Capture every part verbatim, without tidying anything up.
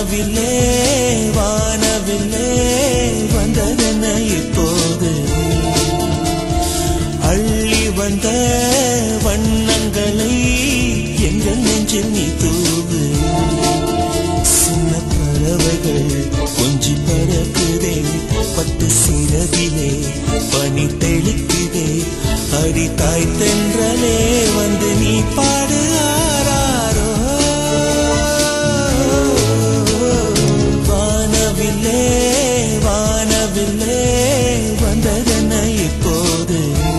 வானவில்லே வானவில்லே வந்ததென்ன இப்போது அள்ளி வந்த வண்ணங்களை எங்கள் நெஞ்சில் நீ தூவு சின்ன பறவைகள் கொஞ்சி பறக்குதே பட்டு சிறகிலே பனி தெளிக்குதே அடி தாய் தென்றலே வந்து நீ பாடு ஆராரோ வானவில்லே வானவில்லே வந்ததென்ன இப்போது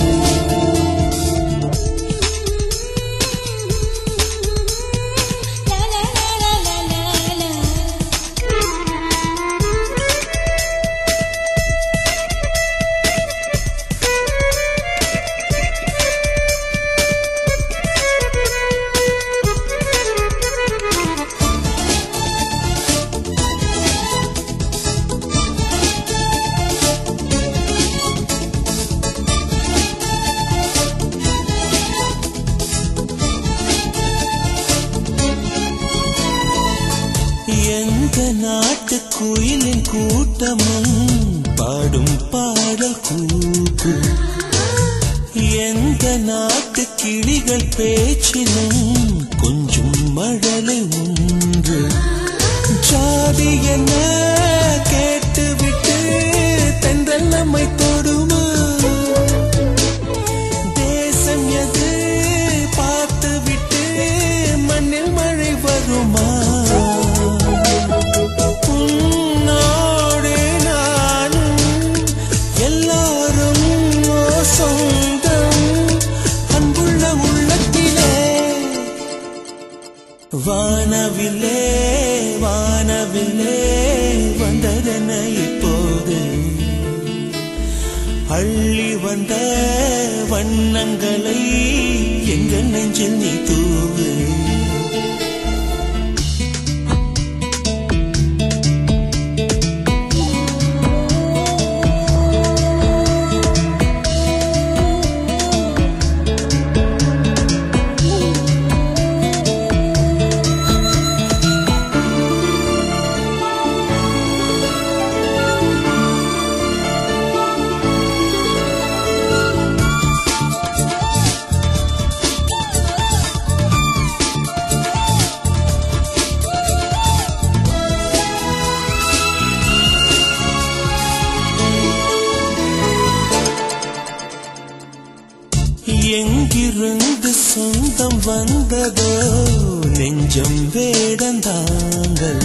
எந்த நாட்டு குயிலின் கூட்டமும் பாடும் பாடல் கூத்து எந்த நாட்டு கிளிகள் பேச்சிலும் கொஞ்சம் மழலை உண்டு ஜாதி என்ன கேட்டுவிட்டு தென்றல் நம்மை தொடுமா தேசம் எது பார்த்துவிட்டு மண்ணில் மழை வருமா வானவில்லே வானவில்லே வந்ததென்ன இப்போது அள்ளி வந்த வண்ணங்களை எங்கள் நெஞ்சில் நீ தூவு எங்கிருந்து சொந்தம் வந்ததோ நெஞ்சம் வேடந்தாங்கள்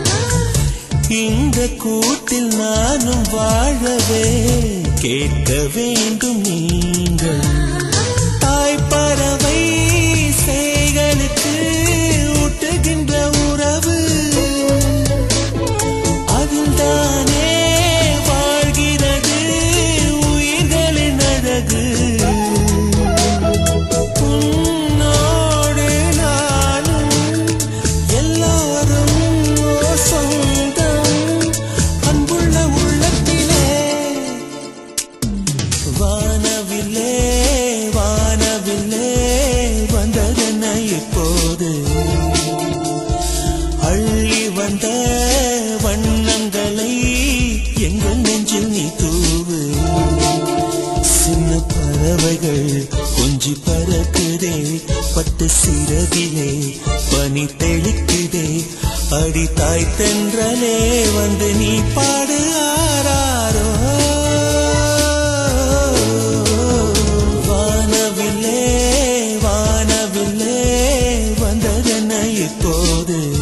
இந்த கூட்டில் நானும் வாழவே கேட்க வேண்டும் நீங்கள் தாய் பறவை சேகளுக்கு ஊட்டுகின்ற உறவு அதில்தானே வாழ்கிறது உயிர்களின் அழகு வானவில்லே வானவில்லே வந்ததென்ன இப்போது அள்ளி வந்த வண்ணங்களை எங்கள் நெஞ்சில் நீ தூவு சின்ன பறவைகள் கொஞ்சி பறக்குதே பட்டு சிறகிலே பனி தெளிக்குதே அடி தாய் தென்றலே வந்து நீ பாடு ஆராரோ வானவில்லே வானவில்லே வந்ததென்ன இப்போது